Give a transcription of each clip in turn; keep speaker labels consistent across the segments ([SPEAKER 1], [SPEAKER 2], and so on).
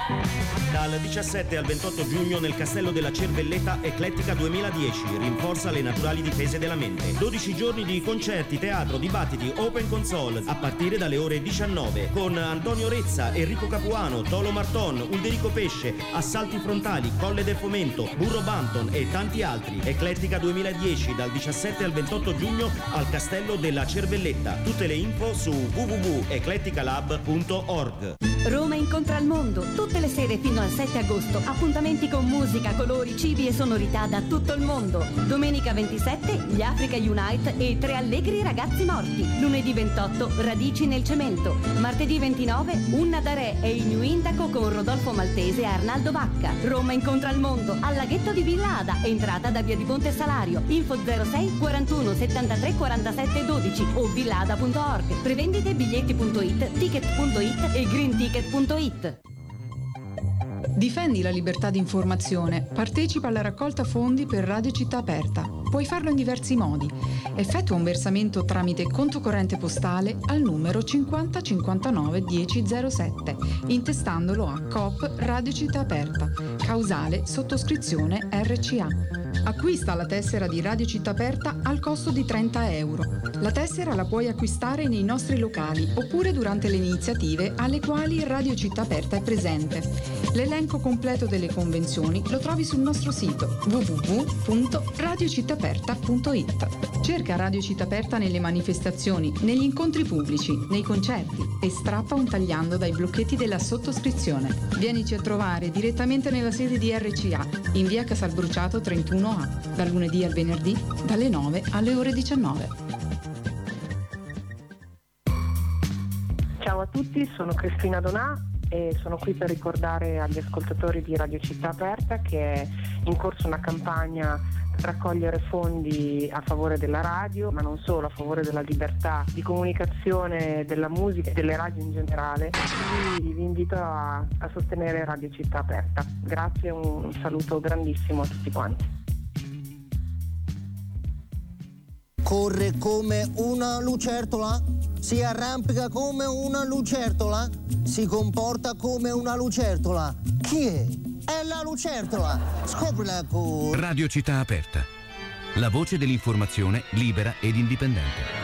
[SPEAKER 1] Dal 17 al 28 giugno nel Castello della Cervelletta Eclettica 2010 rinforza le naturali difese della mente. 12 giorni di concerti, teatro, dibattiti, open console a partire dalle ore 19 con Antonio Rezza, Enrico Capuano, Tolo Marton, Ulderico Pesce, Assalti Frontali, Colle del Fomento, Burro Banton e tanti altri. Eclettica 2010 dal 17 al 28 giugno al Castello della Cervelletta. Tutte le info su www.ecletticalab.org.
[SPEAKER 2] Roma incontra il mondo, tutte le sere fino al 7 agosto, appuntamenti con musica, colori, cibi e sonorità da tutto il mondo. Domenica 27, gli Africa Unite e 3 allegri ragazzi morti. Lunedì 28, Radici nel cemento. Martedì 29, Un Nadarè e il New Indaco con Rodolfo Maltese e Arnaldo Vacca. Roma incontra il mondo, al laghetto di Villa Ada, entrata da via di Ponte Salario. Info 06 41 73 47 12 o villada.org. Prevendite biglietti.it, ticket.it e greenticket.it.
[SPEAKER 3] Difendi la libertà di informazione, partecipa alla raccolta fondi per Radio Città Aperta. Puoi farlo in diversi modi. Effettua un versamento tramite conto corrente postale al numero 50 59 1007, intestandolo a Coop Radio Città Aperta, causale sottoscrizione RCA. Acquista la tessera di Radio Città Aperta al costo di €30. La tessera la puoi acquistare nei nostri locali oppure durante le iniziative alle quali Radio Città Aperta è presente. L'elenco completo delle convenzioni lo trovi sul nostro sito www.radiocittaperta.it. Cerca Radio Città Aperta nelle manifestazioni, negli incontri pubblici, nei concerti e strappa un tagliando dai blocchetti della sottoscrizione. Vienici a trovare direttamente nella sede di RCA, in via Casalbruciato 31A, dal lunedì al venerdì, dalle 9 alle ore 19.
[SPEAKER 4] Ciao a tutti, sono Cristina Donà e sono qui per ricordare agli ascoltatori di Radio Città Aperta che è in corso una campagna per raccogliere fondi a favore della radio, ma non solo, a favore della libertà di comunicazione della musica e delle radio in generale. Quindi vi invito a sostenere Radio Città Aperta. Grazie e un saluto grandissimo a tutti quanti.
[SPEAKER 5] Corre come una lucertola, si arrampica come una lucertola, si comporta come una lucertola. Chi è? È la lucertola. Scoprila con
[SPEAKER 6] Radio Città Aperta. La voce dell'informazione libera ed indipendente.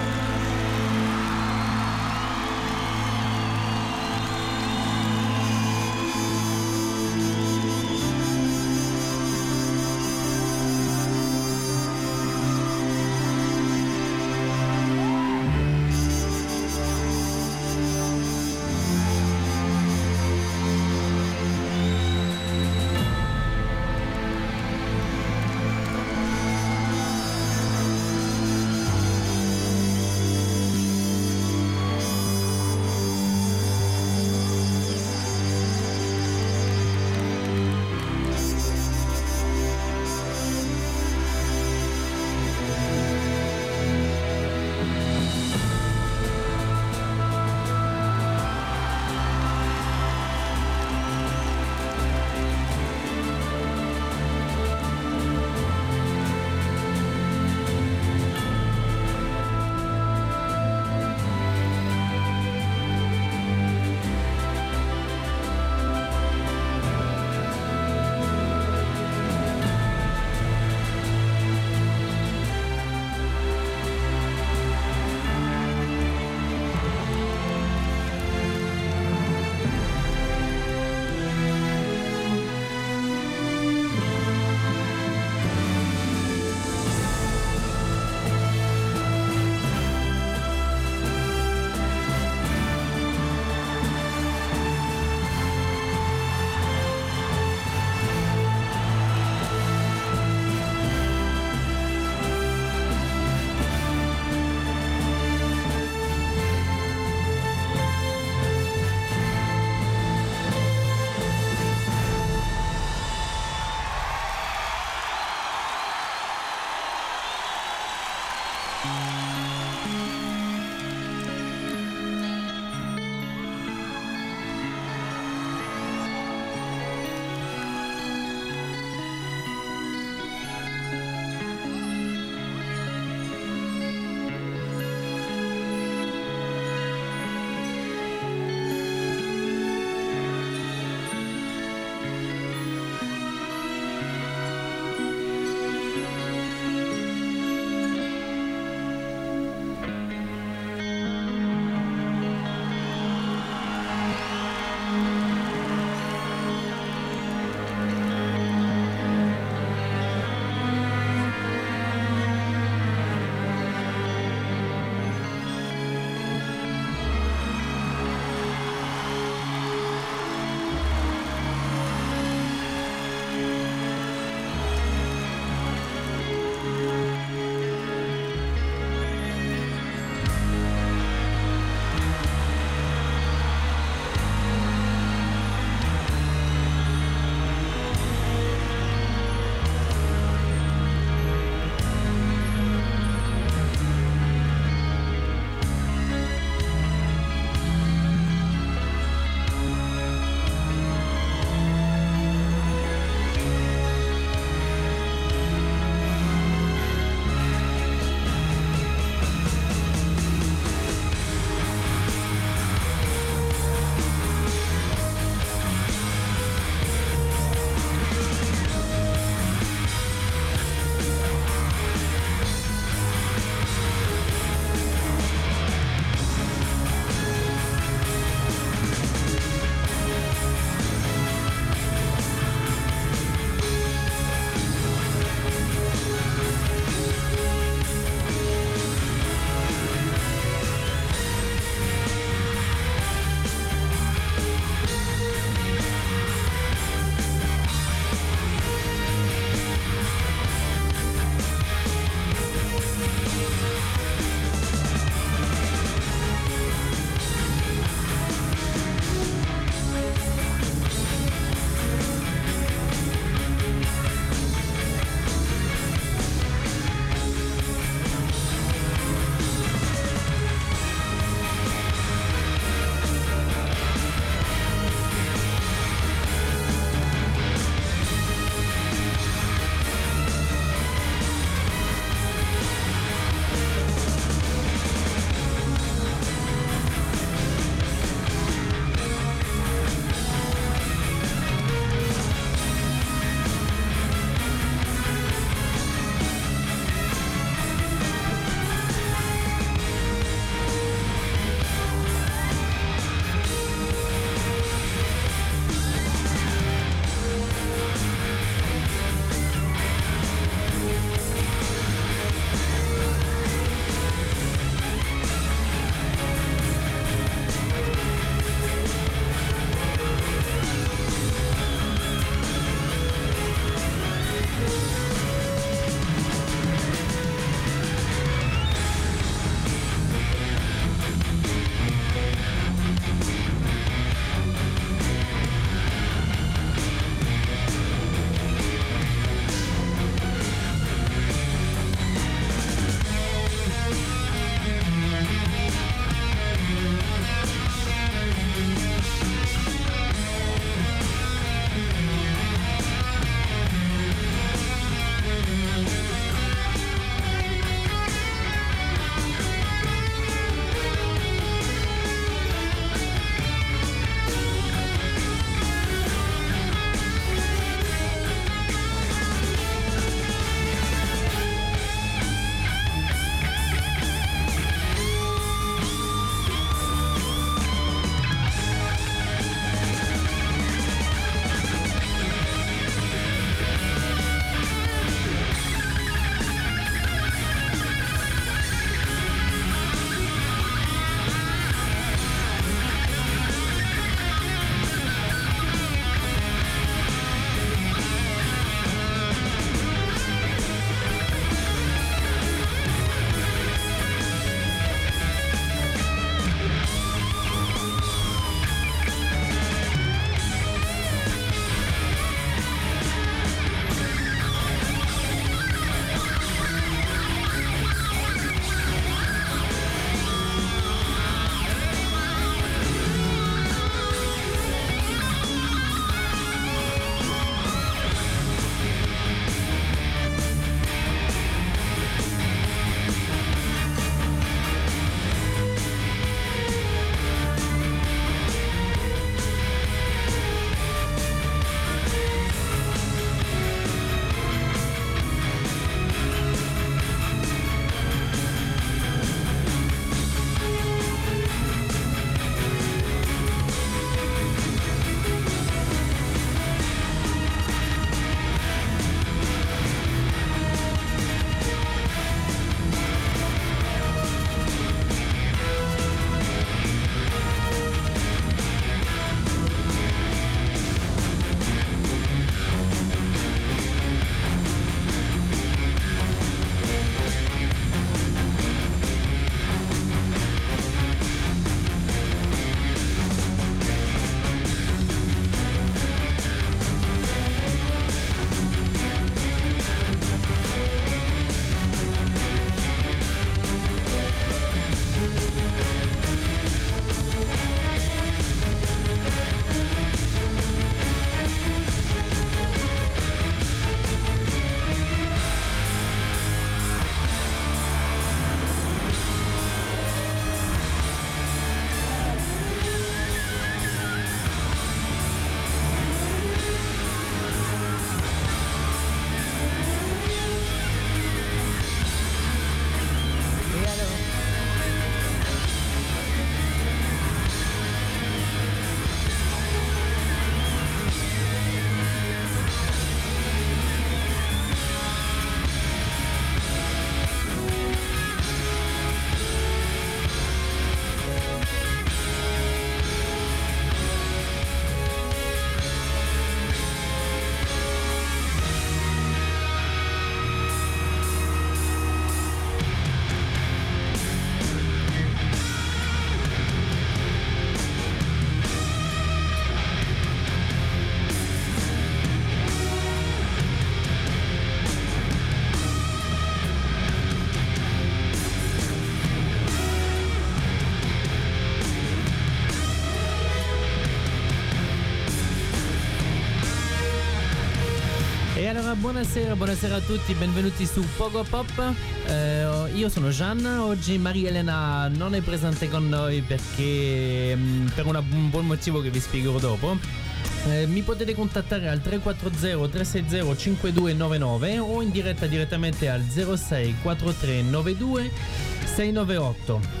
[SPEAKER 7] Allora, buonasera a tutti, benvenuti su Pogo Pop. Io sono Gian, oggi Maria Elena non è presente con noi perché per un buon motivo che vi spiegherò dopo. Mi potete contattare al 340 360 5299 o in diretta direttamente al 06 43 92 698.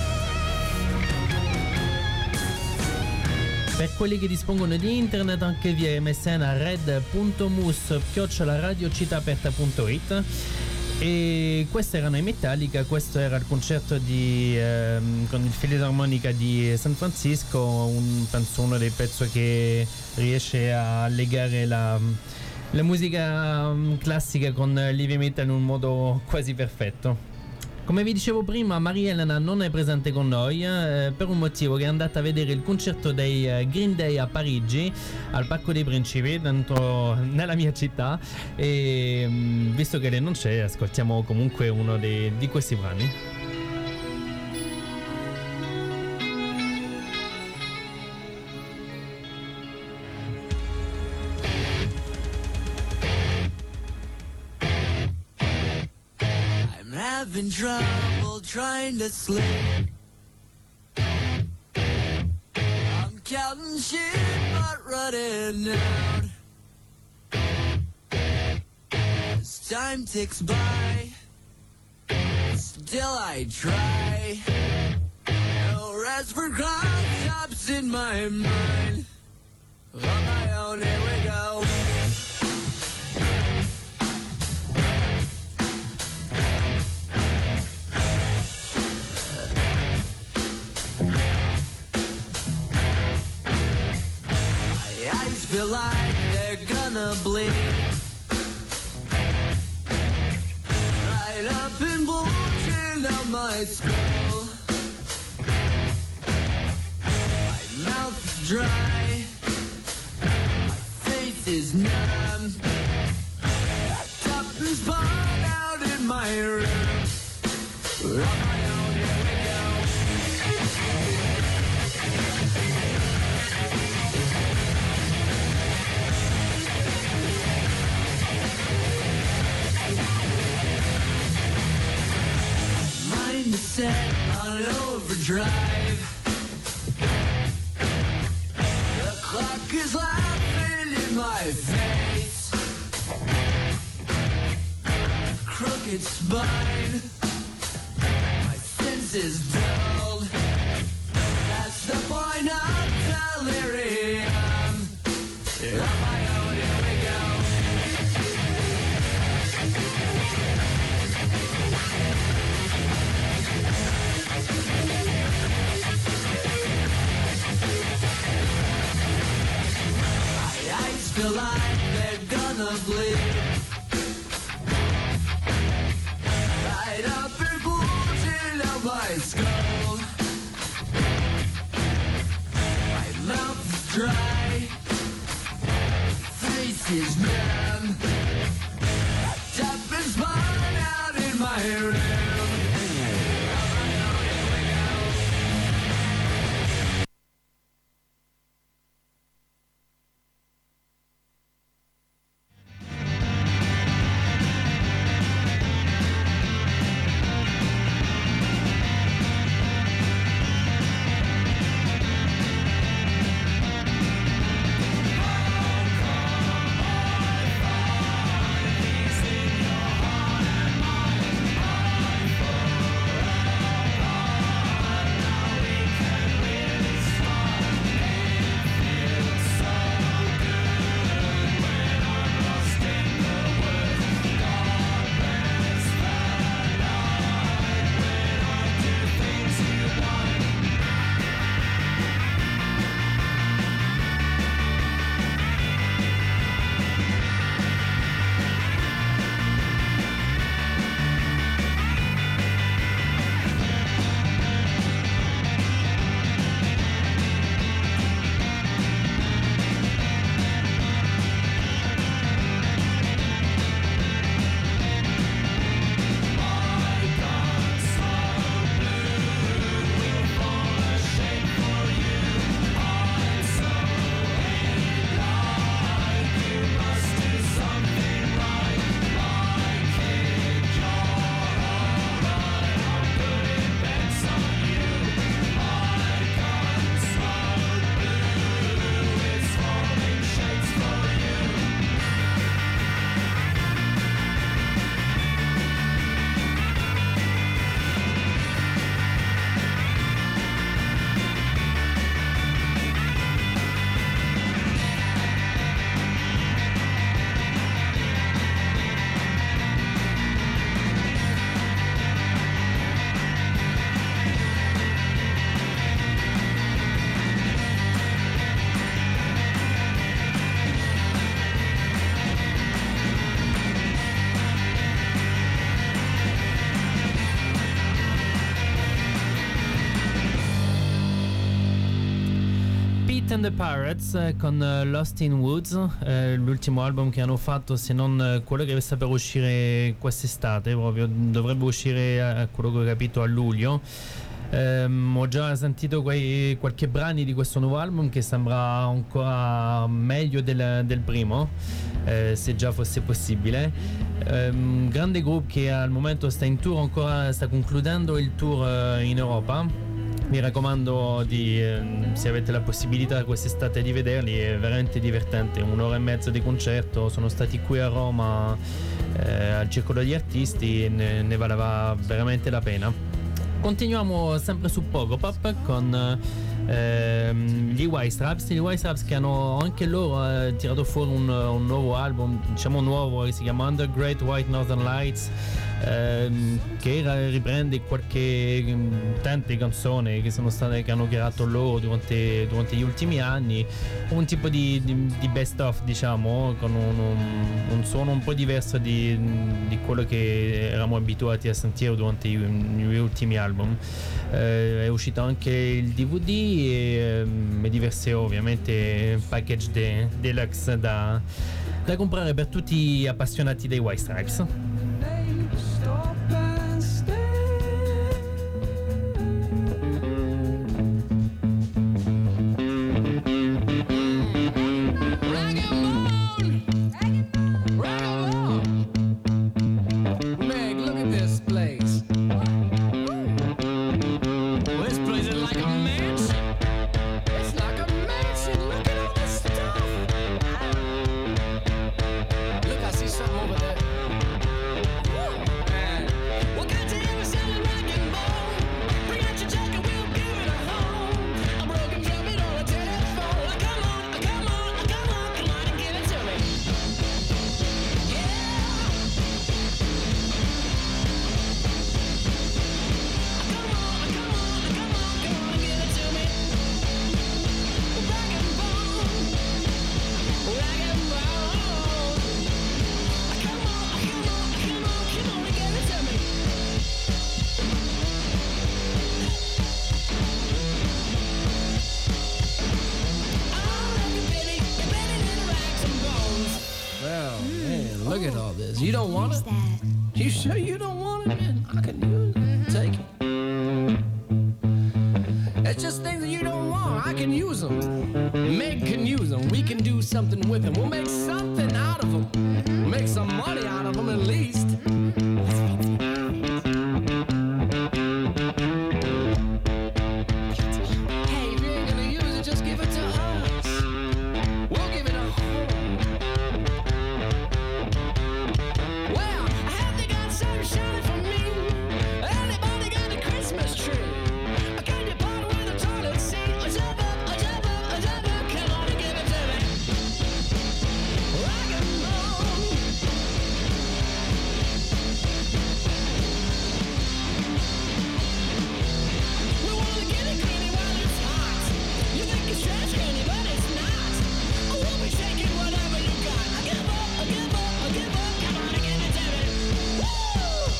[SPEAKER 7] Per quelli che dispongono di internet, anche via MSN a red.mus@radiocitaaperta.it. E questi erano i Metallica. Questo era il concerto con il Filarmonica di San Francisco, penso uno dei pezzi che riesce a legare la musica classica con l'heavy metal in un modo quasi perfetto. Come vi dicevo prima, Maria Elena non è presente con noi per un motivo, che è andata a vedere il concerto dei Green Day a Parigi, al Parco dei Principi, nella mia città, e visto che lei non c'è, ascoltiamo comunque uno di questi brani.
[SPEAKER 8] Having trouble trying to sleep. I'm counting sheep but running out. As time ticks by, still I try. No rest for concepts in my mind. On my own, here we go. Feel like they're gonna bleed right up in bulging out my skull. My mouth is dry, my face is numb. Top is burned out in my room. On my own, here we go. Set on overdrive. The clock is laughing in my face. Crooked spine, my senses dulled. That's the point of delirium. On my own, here we go. Feel like they're gonna bleed right up and bulging out my skull. My mouth is dry, face is numb. Top is spun out in my room.
[SPEAKER 7] Kate and the Pirates con Lost in Woods, l'ultimo album che hanno fatto, se non quello che sta per uscire quest'estate, proprio dovrebbe uscire, quello che ho capito, a luglio. Ho già sentito qualche brani di questo nuovo album che sembra ancora meglio del primo, se già fosse possibile. Un grande gruppo che al momento sta in tour, ancora sta concludendo il tour in Europa. Mi raccomando se avete la possibilità quest'estate di vederli, è veramente divertente, 1 ora e mezza di concerto. Sono stati qui a Roma al Circolo degli Artisti e ne valeva veramente la pena. Continuiamo sempre su Pogopop con gli White Stripes che hanno anche loro tirato fuori un nuovo album, diciamo nuovo, che si chiama Under Great White Northern Lights, che riprende tante canzoni che hanno creato loro durante gli ultimi anni, un tipo di best of, diciamo, con un suono un po' diverso di quello che eravamo abituati a sentire durante gli ultimi album. È uscito anche il DVD e diverse, ovviamente, package deluxe da comprare per tutti gli appassionati dei White Stripes.
[SPEAKER 8] You don't want it? You sure you don't want it? Man, I can use it. Take it. It's just things that you don't want. I can use them. Meg can use them. We can do something with them. We'll make something out of them. Make some money out of them at least. Hey, if you ain't gonna use it, just give it to us. We'll give it a home. Well, I have they got something shining for me. Anybody got a Christmas tree? A candy pot with a toilet seat. A jump up, a jump up, a jump up. Come on and give it to me. Rock and roll. We wanna get it gritty while it's hot. You think it's trash candy, but it's not. We'll be shaking whatever you got. I give up, I give up, I give up. Come on and give it to me. Woo!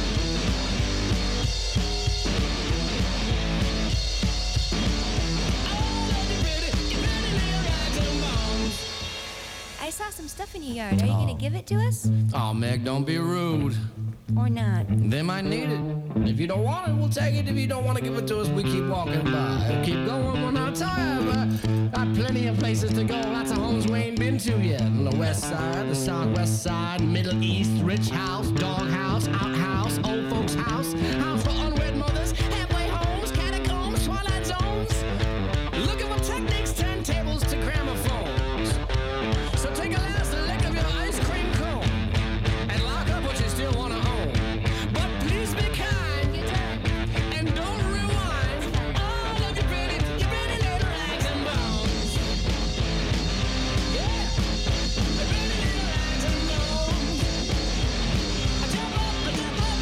[SPEAKER 8] Oh, love you pretty little rags and bones.
[SPEAKER 9] I saw some stuff in your yard. Are you going to give it to us?
[SPEAKER 8] Oh, Meg, don't be rude.
[SPEAKER 9] Or not?
[SPEAKER 8] They might need it. If you don't want it, we'll take it. If you don't want to give it to us, we keep walking by. Keep going, we're not tired. Got plenty of places to go. Lots of homes we ain't been to yet. On the west side, the southwest side, Middle East, rich house, dog house, outhouse, old folks house, house for unwed mothers, halfway homes, catacombs, twilight zones. Looking for techniques, turntables to gramophones. So take a last lick of your ice cream cone and lock up what you still want to own. But please be kind and don't rewind. Oh, look, you pretty little rags and bones. Yeah, the pretty little rags and bones. I jump up, I jump up,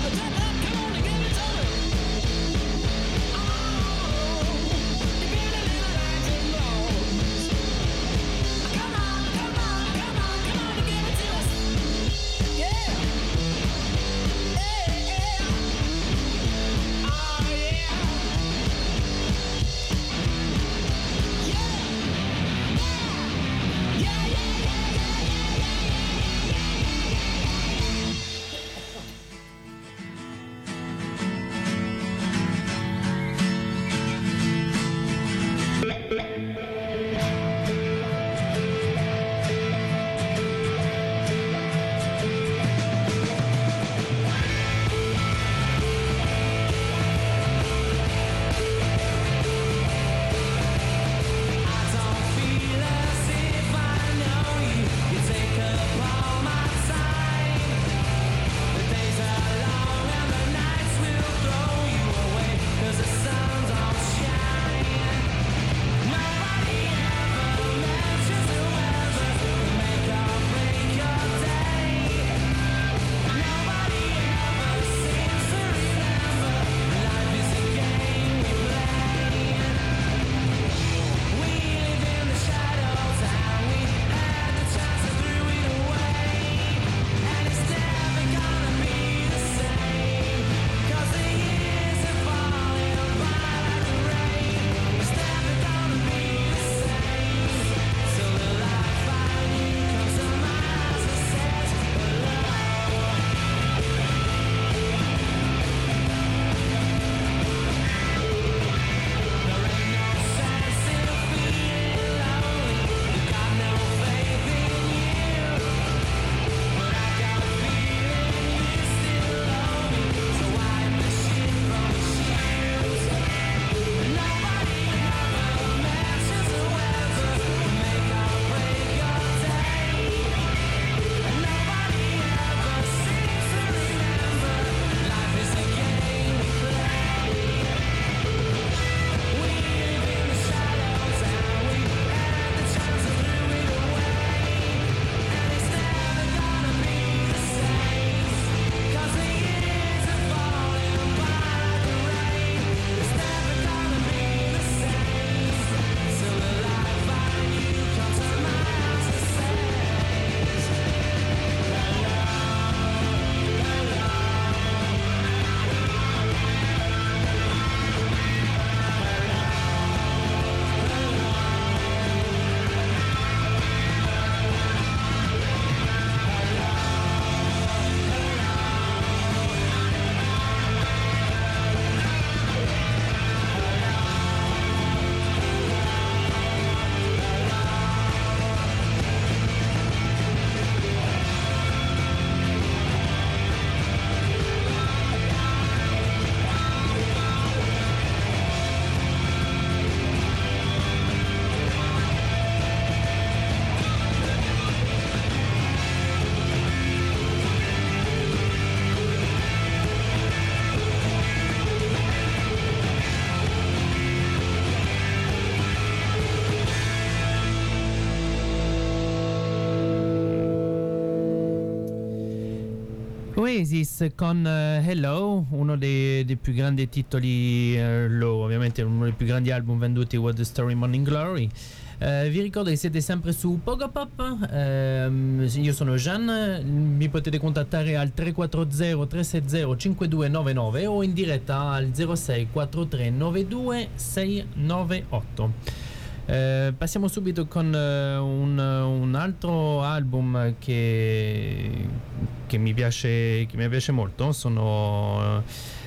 [SPEAKER 7] Oasis con Hello, uno dei più grandi titoli, ovviamente uno dei più grandi album venduti, What the Story Morning Glory. Vi ricordo che siete sempre su Pogopop, io sono Jean, mi potete contattare al 340 370 5299 o in diretta al 06 43 92 698. Passiamo subito con un altro album che mi piace molto, sono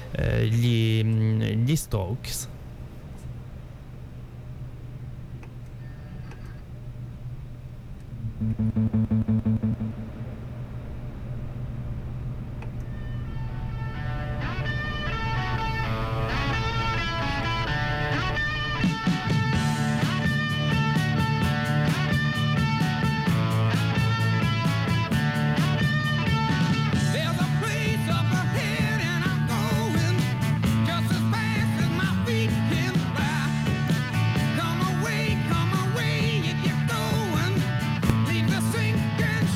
[SPEAKER 7] gli Strokes.
[SPEAKER 8] Come away, if you're going. Leave the sinking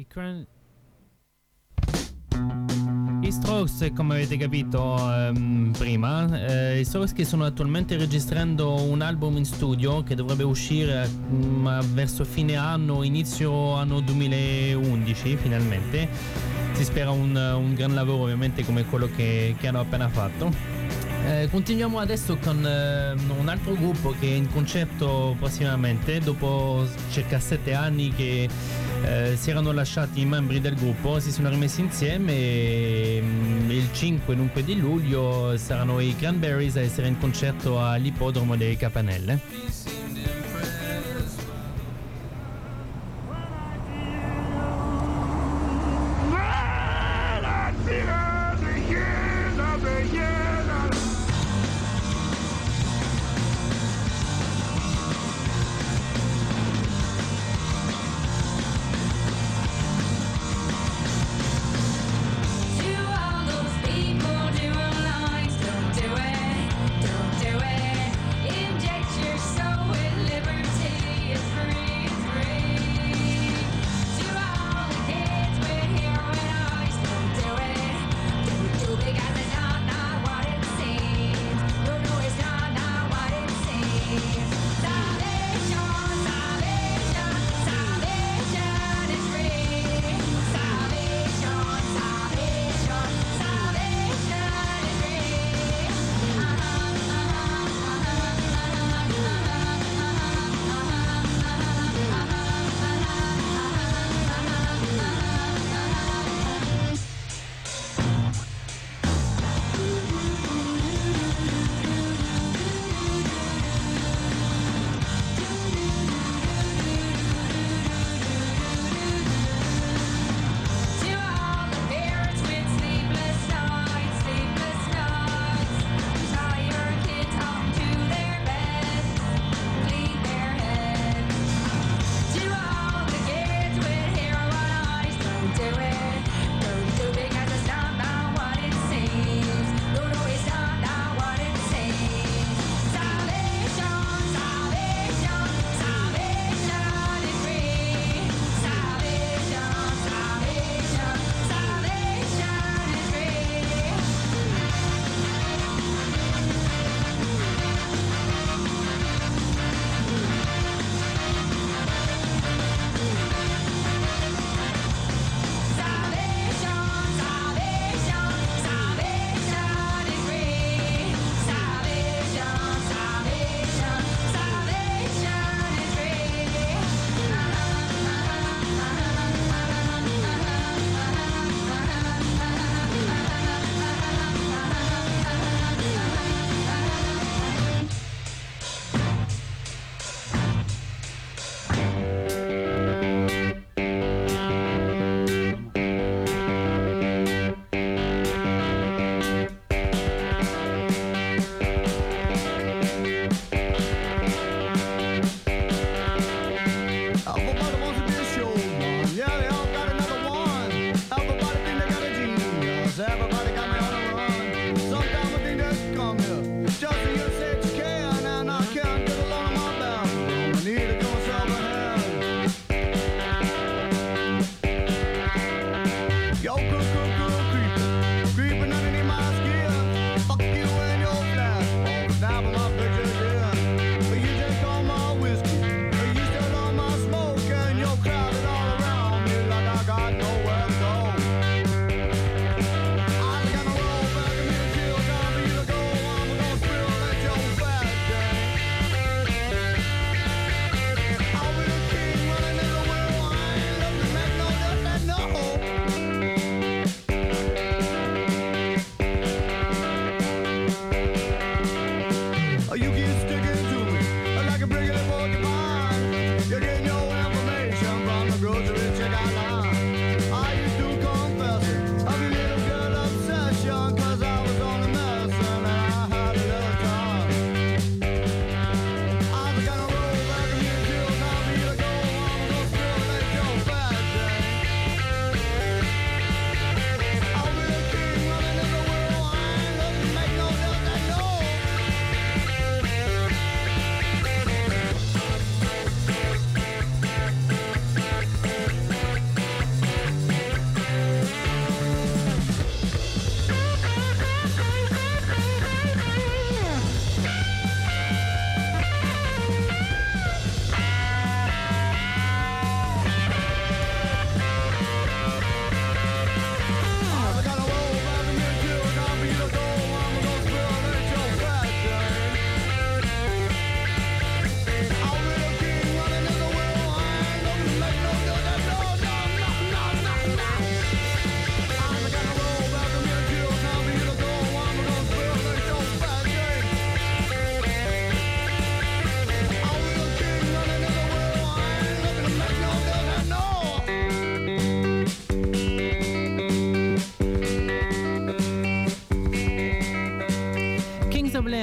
[SPEAKER 7] I Strokes, come avete capito prima, i Strokes che sono attualmente registrando un album in studio che dovrebbe uscire verso fine anno, inizio anno 2011 finalmente. Si spera un gran lavoro ovviamente come quello che hanno appena fatto. Continuiamo adesso con un altro gruppo che è in concerto prossimamente, dopo circa 7 anni che si erano lasciati i membri del gruppo, si sono rimessi insieme e il 5 dunque di luglio saranno i Cranberries a essere in concerto all'Ippodromo delle Capanelle.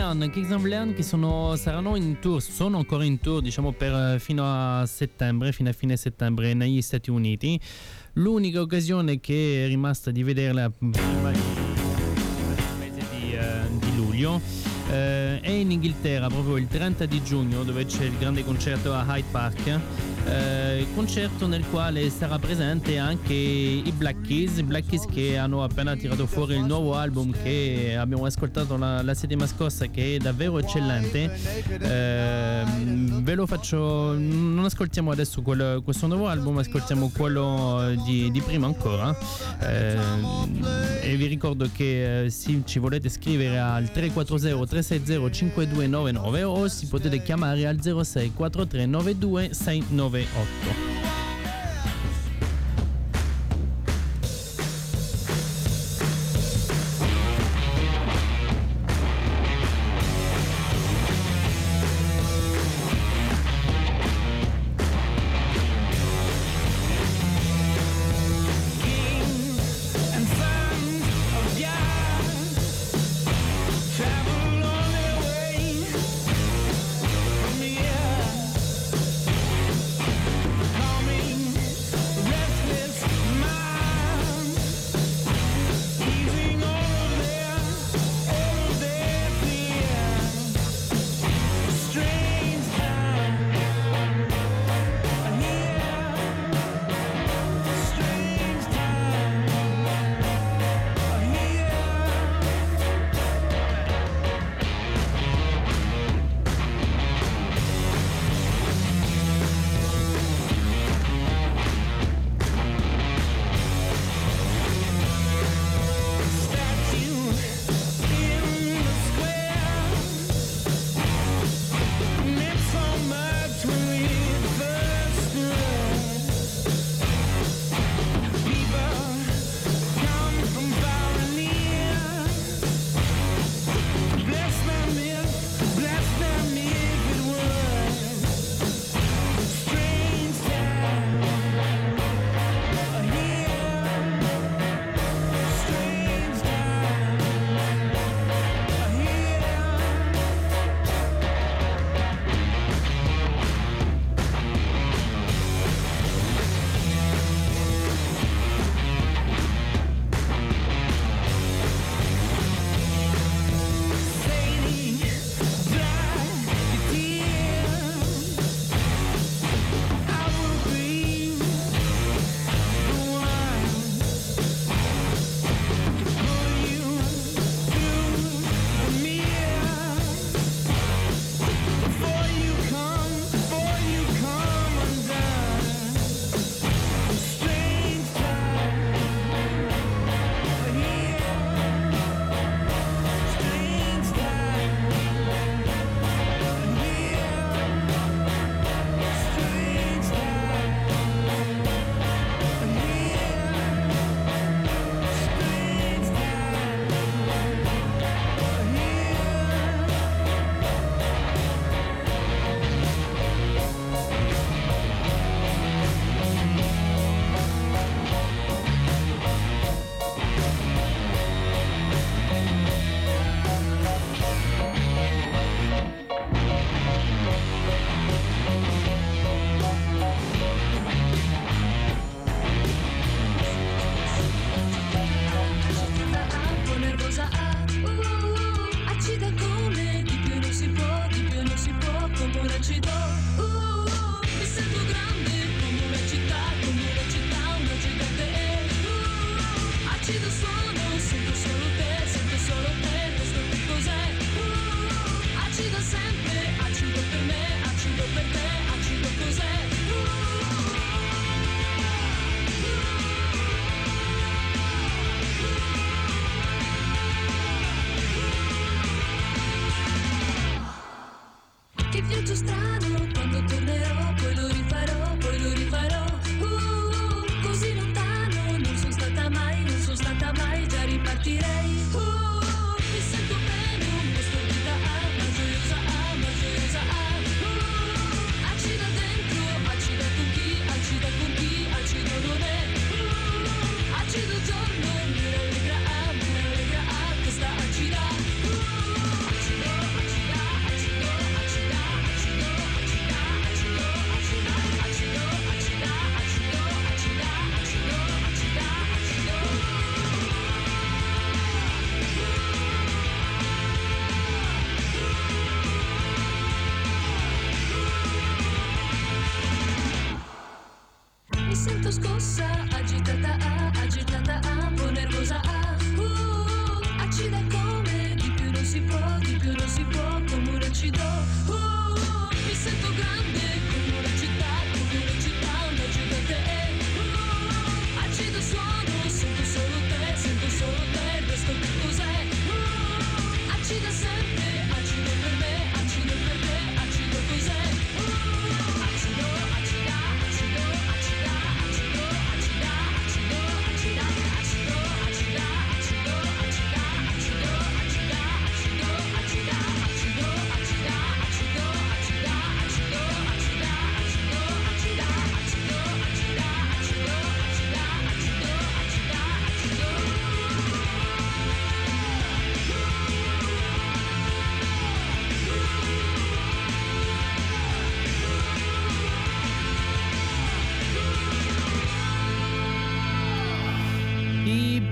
[SPEAKER 7] Leon che saranno in tour, sono ancora in tour, diciamo, fino a fine settembre negli Stati Uniti. L'unica occasione che è rimasta di vederla prima del mese di luglio è in Inghilterra, proprio il 30 di giugno, dove c'è il grande concerto a Hyde Park, concerto nel quale sarà presente anche i Black Keys che hanno appena tirato fuori il nuovo album che abbiamo ascoltato la settimana scorsa, che è davvero eccellente. Ve lo faccio, non ascoltiamo adesso questo nuovo album, ascoltiamo quello di prima ancora, e vi ricordo che se ci volete scrivere al 340 360 5299 o si potete chiamare al 06 43 92 698.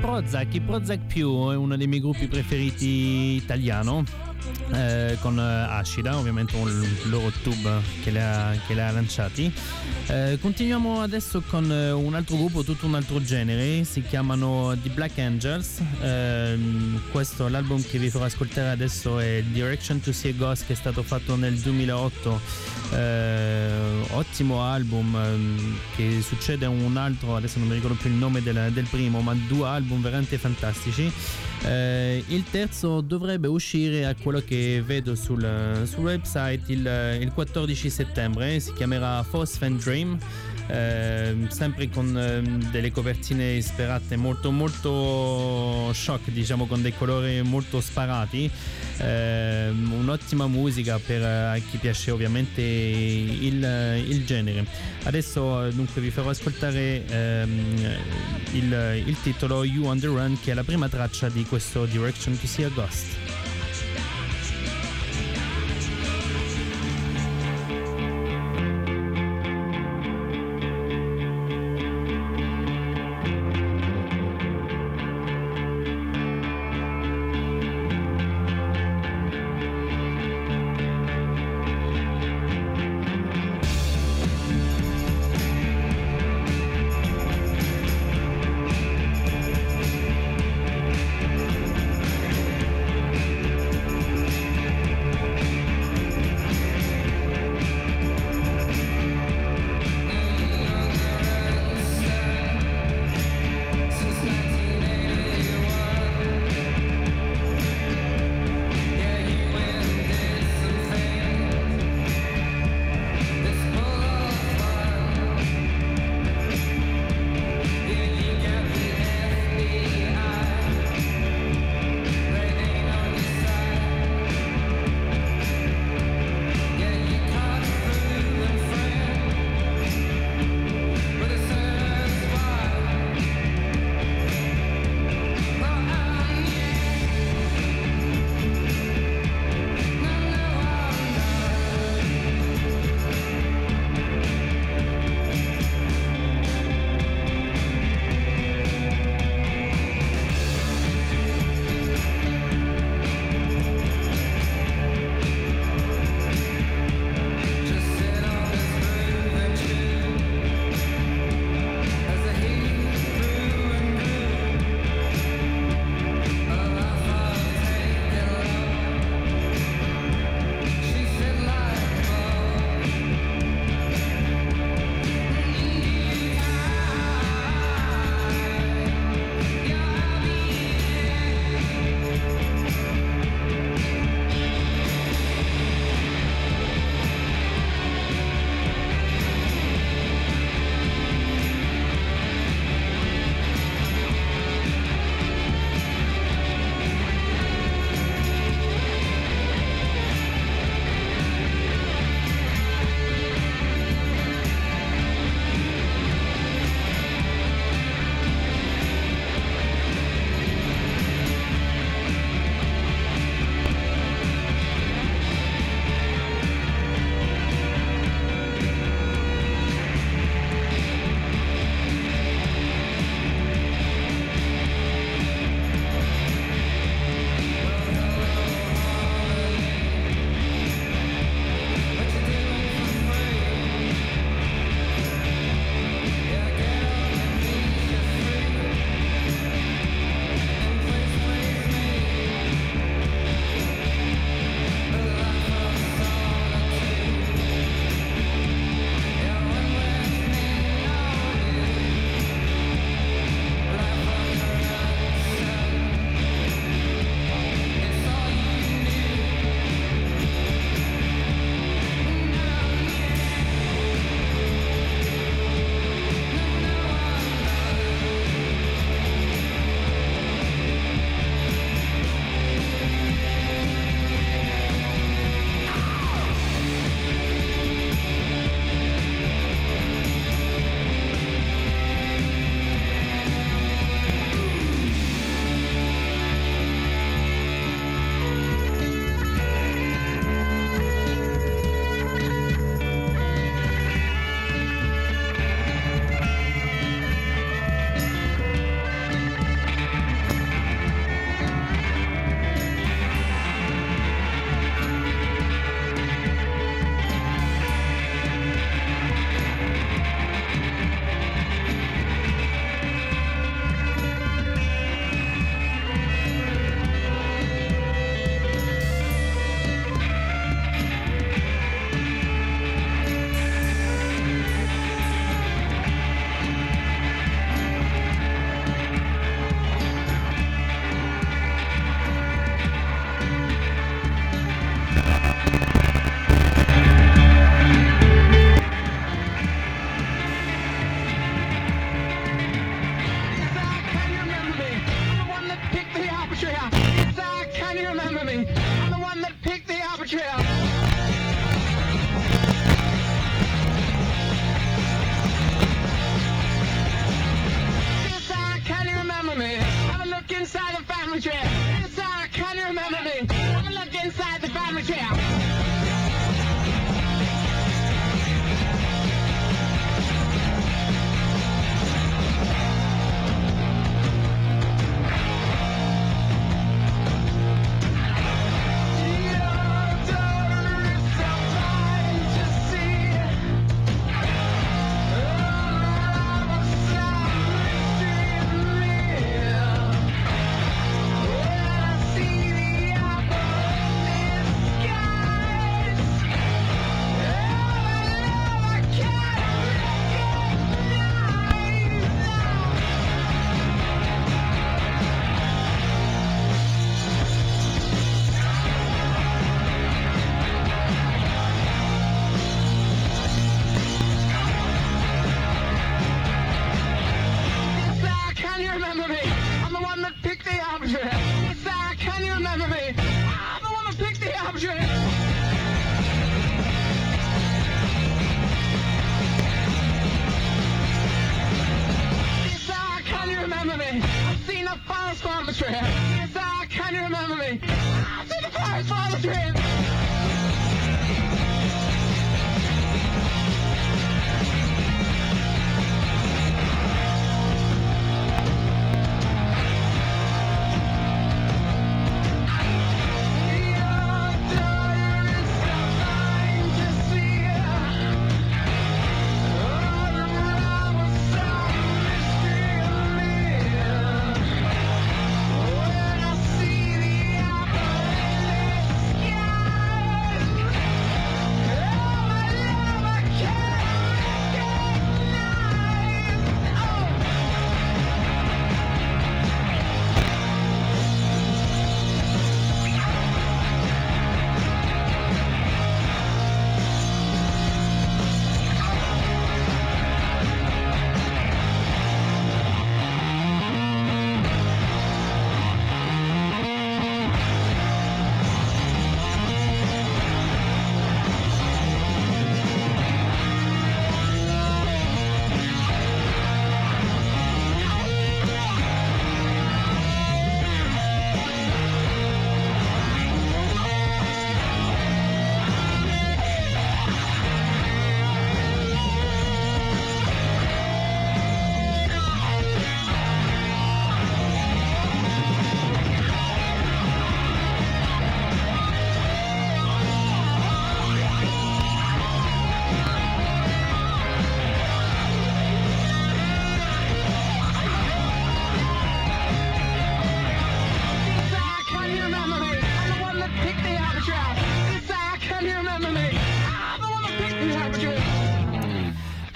[SPEAKER 7] Prozac più è uno dei miei gruppi preferiti italiano, con Ashida, ovviamente un loro tube che le ha lanciati. Continuiamo adesso con un altro gruppo, tutto un altro genere, si chiamano The Black Angels. Questo, l'album che vi farò ascoltare adesso è Direction to See a Ghost, che è stato fatto nel 2008. Ottimo album, che succede a un altro, adesso non mi ricordo più il nome del primo, ma 2 album veramente fantastici. Il terzo dovrebbe uscire, a quello che vedo sul website, il 14 settembre. Si chiamerà Phosphene Dream. Sempre con delle copertine ispirate molto molto shock, diciamo, con dei colori molto sparati. Un'ottima musica per chi piace ovviamente il genere. Adesso dunque vi farò ascoltare il titolo You on the Run, che è la prima traccia di questo Direction to See a Ghost.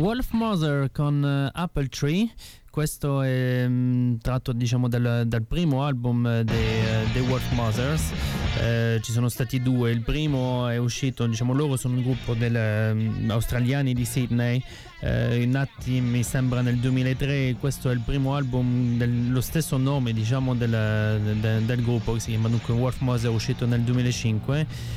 [SPEAKER 7] Wolf Mother con Apple Tree. Questo è tratto, diciamo, dal primo album dei Wolf Mothers. Ci sono stati due. Il primo è uscito, diciamo, loro sono un gruppo australiani di Sydney, nati mi sembra nel 2003. Questo è il primo album dello stesso nome, diciamo, del gruppo, che si chiama dunque Wolf Mother, uscito nel 2005.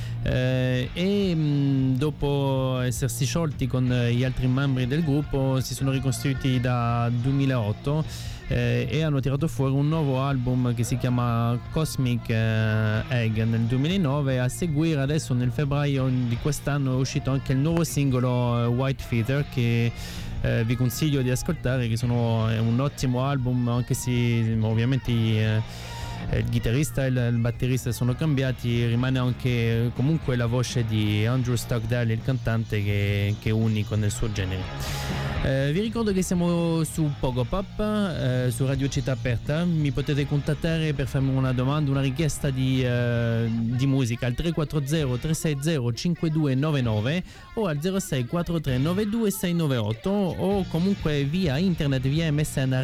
[SPEAKER 7] Dopo essersi sciolti con gli altri membri del gruppo, si sono ricostruiti da 2008 e hanno tirato fuori un nuovo album che si chiama Cosmic Egg nel 2009. A seguire adesso nel febbraio di quest'anno è uscito anche il nuovo singolo White Feather, che vi consiglio di ascoltare, che è un ottimo album, anche se ovviamente il chitarrista e il batterista sono cambiati. Rimane anche comunque la voce di Andrew Stockdale, il cantante, che è unico nel suo genere. Vi ricordo che siamo su Pogo Pop, su Radio Città Aperta. Mi potete contattare per farmi una domanda, una richiesta di musica al 340 360 5299 o al 0643 92 698 o comunque via internet, via MSN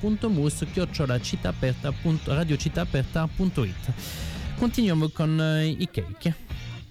[SPEAKER 7] red.mus@radiocittaaperta.it. Continuiamo con i Cake.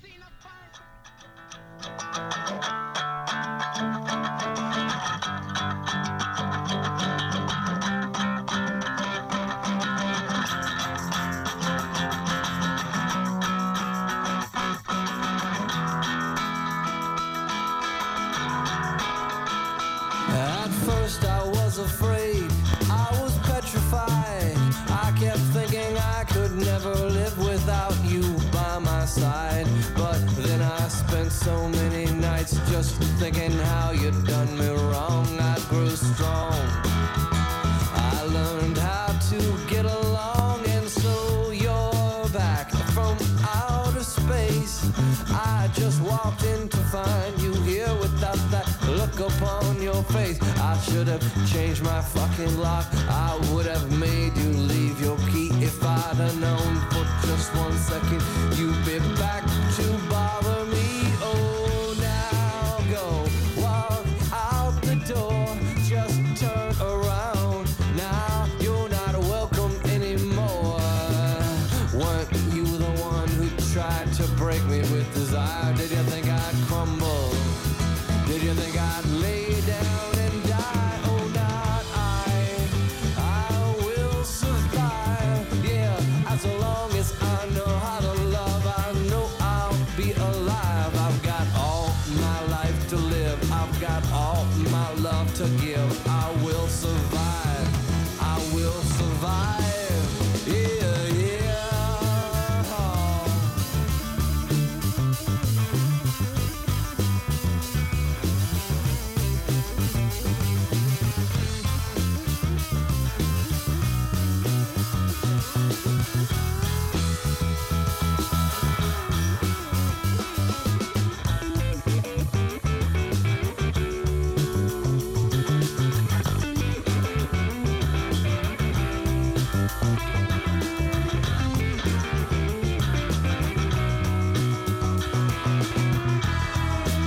[SPEAKER 8] Afraid, I was petrified. I kept thinking I could never live without you by my side. But then I spent so many nights just thinking how you'd done me wrong. I grew strong, I learned how to get along, and so you're back from outer space. I just walked in to find you here without that look upon your face. I should have changed my fucking lock. I would have made you leave your key if I'd have known for just 1 second you'd be